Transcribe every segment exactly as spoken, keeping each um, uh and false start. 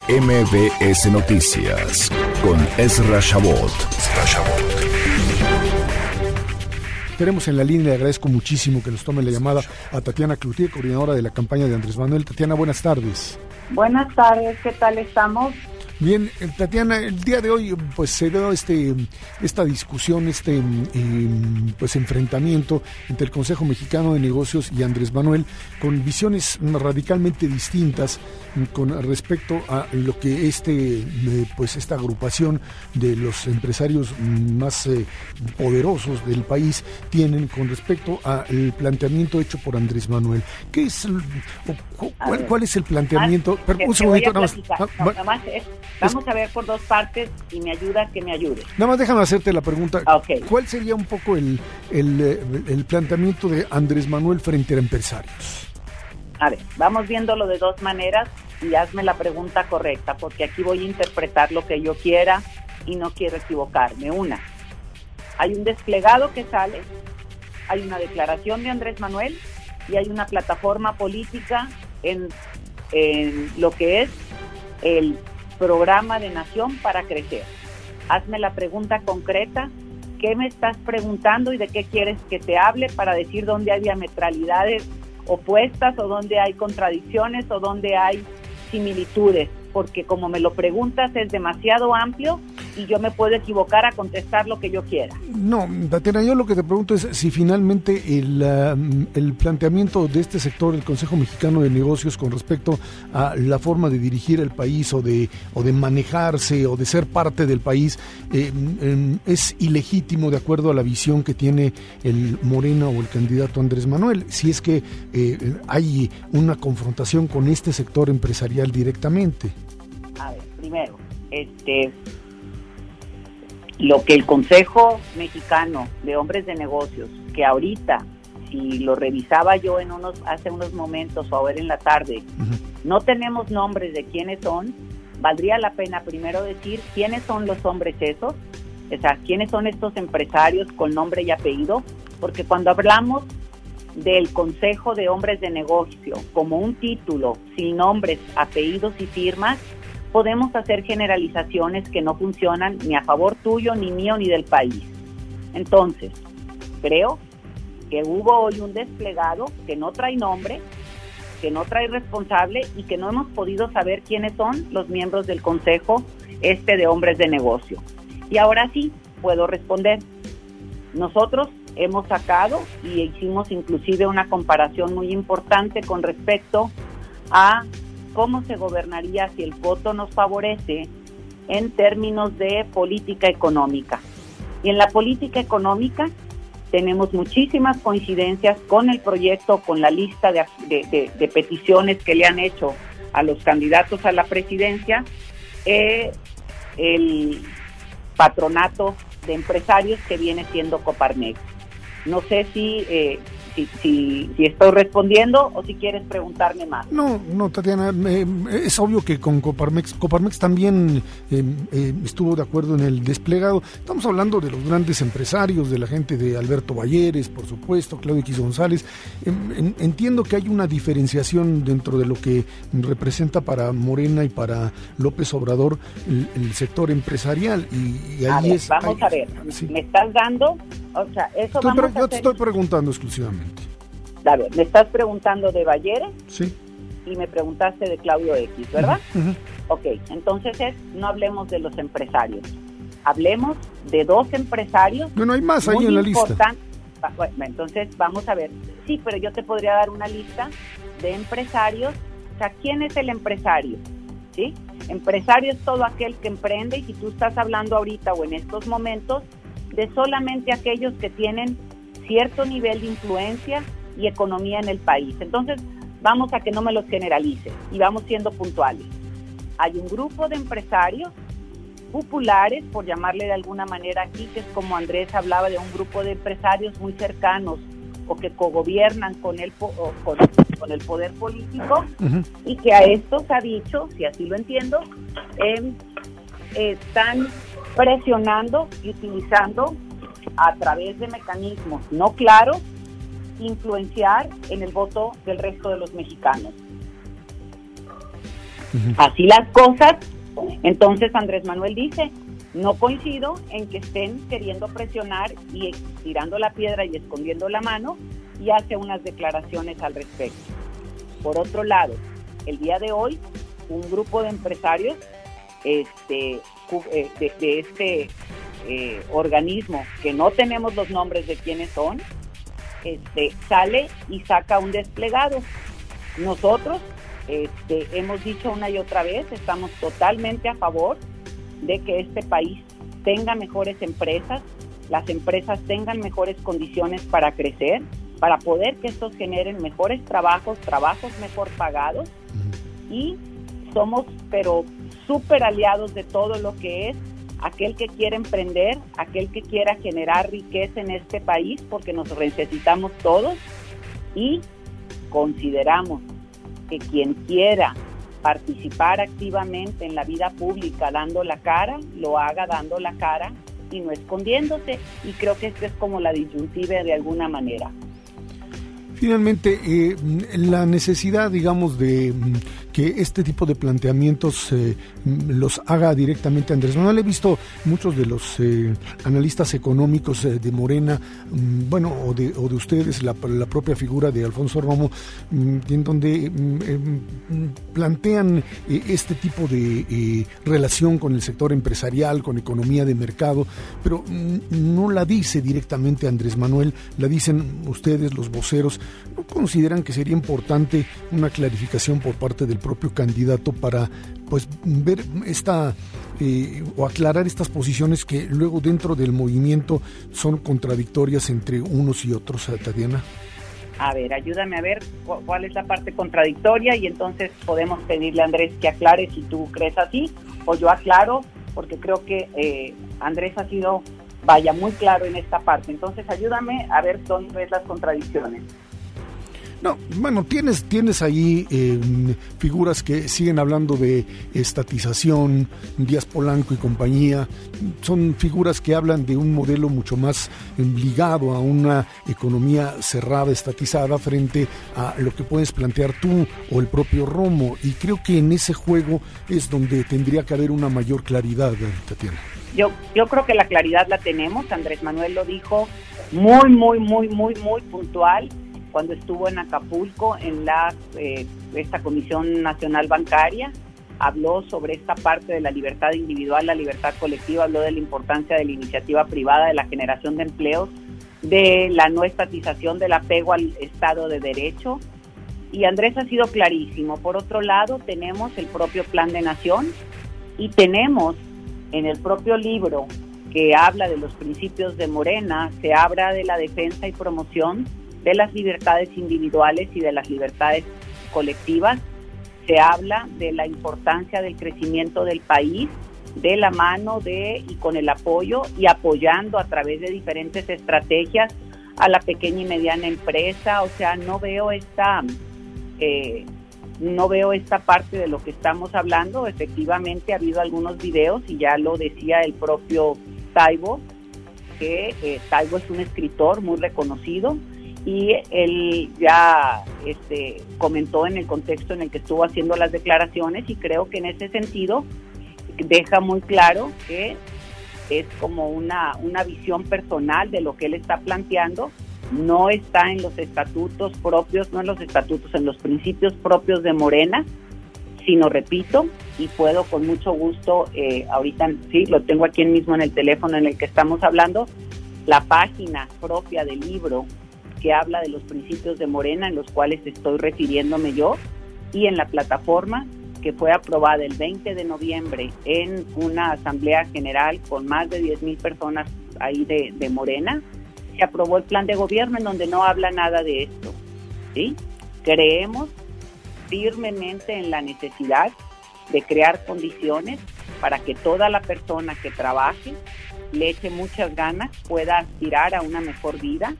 M B S Noticias con Ezra Shabot. Ezra Shabot. Tenemos en la línea, le agradezco muchísimo que nos tome la llamada a Tatiana Cloutier, coordinadora de la campaña de Andrés Manuel. Tatiana, buenas tardes. Buenas tardes, ¿qué tal estamos? Bien, Tatiana, el día de hoy pues se dio este esta discusión, este eh, pues enfrentamiento entre el Consejo Mexicano de Negocios y Andrés Manuel, con visiones radicalmente distintas con respecto a lo que este eh, pues esta agrupación de los empresarios más eh, poderosos del país tienen con respecto al planteamiento hecho por Andrés Manuel. ¿Qué es el, o, cuál, cuál es el planteamiento? Ah, Pero, te, un te segundito, nada más. No, Ah, nada más es, vamos a ver por dos partes y me ayuda que me ayude. Nada más déjame hacerte la pregunta. Okay. ¿Cuál sería un poco el, el, el planteamiento de Andrés Manuel frente a empresarios? A ver, vamos viéndolo de dos maneras y hazme la pregunta correcta, porque aquí voy a interpretar lo que yo quiera y no quiero equivocarme. Una, hay un desplegado que sale, hay una declaración de Andrés Manuel y hay una plataforma política en, en lo que es el programa de Nación para Crecer. Hazme la pregunta concreta, ¿qué me estás preguntando y de qué quieres que te hable para decir dónde hay diametralidades opuestas o dónde hay contradicciones o dónde hay similitudes? Porque como me lo preguntas es demasiado amplio y yo me puedo equivocar a contestar lo que yo quiera. No, Tatiana, yo lo que te pregunto es si finalmente el, uh, el planteamiento de este sector, el Consejo Mexicano de Negocios, con respecto a la forma de dirigir el país o de o de manejarse o de ser parte del país, eh, eh, es ilegítimo de acuerdo a la visión que tiene el Morena o el candidato Andrés Manuel, si es que eh, hay una confrontación con este sector empresarial directamente. A ver, primero, este... lo que el Consejo Mexicano de Hombres de Negocios, que ahorita, si lo revisaba yo en unos hace unos momentos o ahora en la tarde, uh-huh. no tenemos nombres de quiénes son, valdría la pena primero decir quiénes son los hombres esos, o sea, quiénes son estos empresarios con nombre y apellido, porque cuando hablamos del Consejo de Hombres de Negocio como un título sin nombres, apellidos y firmas, podemos hacer generalizaciones que no funcionan ni a favor tuyo, ni mío, ni del país. Entonces, creo que hubo hoy un desplegado que no trae nombre, que no trae responsable y que no hemos podido saber quiénes son los miembros del Consejo este de Hombres de Negocio. Y ahora sí, puedo responder. Nosotros hemos sacado y hicimos inclusive una comparación muy importante con respecto a cómo se gobernaría si el voto nos favorece en términos de política económica. Y en la política económica tenemos muchísimas coincidencias con el proyecto, con la lista de, de, de, de peticiones que le han hecho a los candidatos a la presidencia, eh, el patronato de empresarios que viene siendo Coparmex. No sé si... Eh, Si, si, si estoy respondiendo o si quieres preguntarme más. No, no, Tatiana, eh, es obvio que con Coparmex, Coparmex también eh, eh, estuvo de acuerdo en el desplegado. Estamos hablando de los grandes empresarios, de la gente de Alberto Balleres, por supuesto, Claudio X González. Eh, en, entiendo que hay una diferenciación dentro de lo que representa para Morena y para López Obrador el, el sector empresarial. Y, y ahí a ver, es, vamos ahí, a ver, sí. me estás dando, o sea, eso estoy, vamos yo a hacer... te estoy preguntando exclusivamente. A ver, me estás preguntando de Balleres sí. y me preguntaste de Claudio X, ¿verdad? Uh-huh. Ok, entonces es, no hablemos de los empresarios, hablemos de dos empresarios. Bueno, hay más ahí en la lista. Bueno, entonces vamos a ver. Sí, pero yo te podría dar una lista de empresarios. O sea, ¿quién es el empresario? ¿Sí? Empresario es todo aquel que emprende, y si tú estás hablando ahorita o en estos momentos de solamente aquellos que tienen cierto nivel de influencia y economía en el país. Entonces, vamos a que no me los generalice y vamos siendo puntuales. Hay un grupo de empresarios populares, por llamarle de alguna manera aquí, que es como Andrés hablaba de un grupo de empresarios muy cercanos o que cogobiernan con el, con, con el poder político, uh-huh. y que a estos ha dicho, si así lo entiendo, eh, eh, están presionando y utilizando a través de mecanismos no claros, influenciar en el voto del resto de los mexicanos. Uh-huh. Así las cosas. Entonces Andrés Manuel dice, no coincido en que estén queriendo presionar y tirando la piedra y escondiendo la mano, y hace unas declaraciones al respecto. Por otro lado, el día de hoy, un grupo de empresarios este, de, de este eh, organismo, que no tenemos los nombres de quiénes son, este, sale y saca un desplegado. Nosotros este, hemos dicho una y otra vez, estamos totalmente a favor de que este país tenga mejores empresas, las empresas tengan mejores condiciones para crecer, para poder que estos generen mejores trabajos, trabajos mejor pagados, y somos pero súper aliados de todo lo que es aquel que quiere emprender, aquel que quiera generar riqueza en este país, porque nos necesitamos todos, y consideramos que quien quiera participar activamente en la vida pública dando la cara, lo haga dando la cara y no escondiéndose, y creo que esta es como la disyuntiva de alguna manera. Finalmente, eh, la necesidad, digamos, de que este tipo de planteamientos eh, los haga directamente Andrés Manuel. He visto muchos de los eh, analistas económicos eh, de Morena, mm, bueno, o de, o de ustedes, la, la propia figura de Alfonso Romo, mm, en donde mm, eh, plantean eh, este tipo de eh, relación con el sector empresarial, con economía de mercado, pero mm, no la dice directamente Andrés Manuel, la dicen ustedes, los voceros. ¿No consideran que sería importante una clarificación por parte del propio candidato para pues ver esta eh, o aclarar estas posiciones que luego dentro del movimiento son contradictorias entre unos y otros, Tatiana? A ver, ayúdame a ver cuál es la parte contradictoria, y entonces podemos pedirle a Andrés que aclare si tú crees así, o yo aclaro, porque creo que eh, Andrés ha sido, vaya, muy claro en esta parte. Entonces ayúdame a ver dónde ves las contradicciones. No, bueno, tienes tienes ahí eh, figuras que siguen hablando de estatización, Díaz Polanco y compañía. Son figuras que hablan de un modelo mucho más ligado a una economía cerrada, estatizada, frente a lo que puedes plantear tú o el propio Romo. Y creo que en ese juego es donde tendría que haber una mayor claridad, Tatiana. Yo, yo creo que la claridad la tenemos. Andrés Manuel lo dijo muy, muy, muy, muy, muy puntual cuando estuvo en Acapulco en la eh, esta Comisión Nacional Bancaria. Habló sobre esta parte de la libertad individual, la libertad colectiva, habló de la importancia de la iniciativa privada, de la generación de empleos, de la no estatización, del apego al Estado de Derecho, y Andrés ha sido clarísimo. Por otro lado, tenemos el propio Plan de Nación, y tenemos en el propio libro que habla de los principios de Morena, se habla de la defensa y promoción de las libertades individuales y de las libertades colectivas. Se habla de la importancia del crecimiento del país, de la mano de y con el apoyo y apoyando a través de diferentes estrategias a la pequeña y mediana empresa. O sea, no veo esta eh, no veo esta parte de lo que estamos hablando. Efectivamente ha habido algunos videos, y ya lo decía el propio Taibo, que eh, Taibo es un escritor muy reconocido, y él ya este, comentó en el contexto en el que estuvo haciendo las declaraciones, y creo que en ese sentido deja muy claro que es como una, una visión personal de lo que él está planteando. No está en los estatutos propios, no en los estatutos, en los principios propios de Morena, sino, repito, y puedo con mucho gusto, eh, ahorita sí, lo tengo aquí mismo en el teléfono en el que estamos hablando, la página propia del libro que habla de los principios de Morena, en los cuales estoy refiriéndome yo, y en la plataforma que fue aprobada el veinte de noviembre en una asamblea general con más de diez mil personas ahí de, de Morena, se aprobó el plan de gobierno en donde no habla nada de esto, ¿sí? Creemos firmemente en la necesidad de crear condiciones para que toda la persona que trabaje, le eche muchas ganas, pueda aspirar a una mejor vida,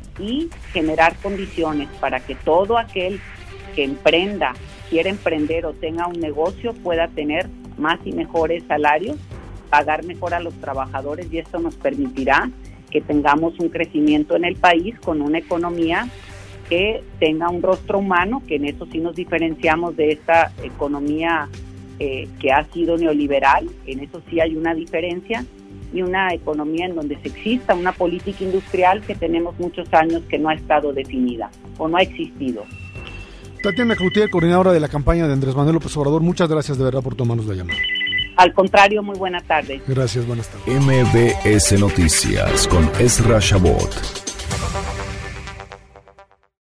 y generar condiciones para que todo aquel que emprenda, quiera emprender o tenga un negocio, pueda tener más y mejores salarios, pagar mejor a los trabajadores, y esto nos permitirá que tengamos un crecimiento en el país con una economía que tenga un rostro humano, que en eso sí nos diferenciamos de esta economía eh, que ha sido neoliberal, en eso sí hay una diferencia, y una economía en donde se exista una política industrial que tenemos muchos años que no ha estado definida o no ha existido. Tatiana Cloutier, coordinadora de la campaña de Andrés Manuel López Obrador, muchas gracias de verdad por tomarnos la llamada. Al contrario, muy buena tarde. Gracias, buenas tardes. M B S Noticias con Ezra Shabot.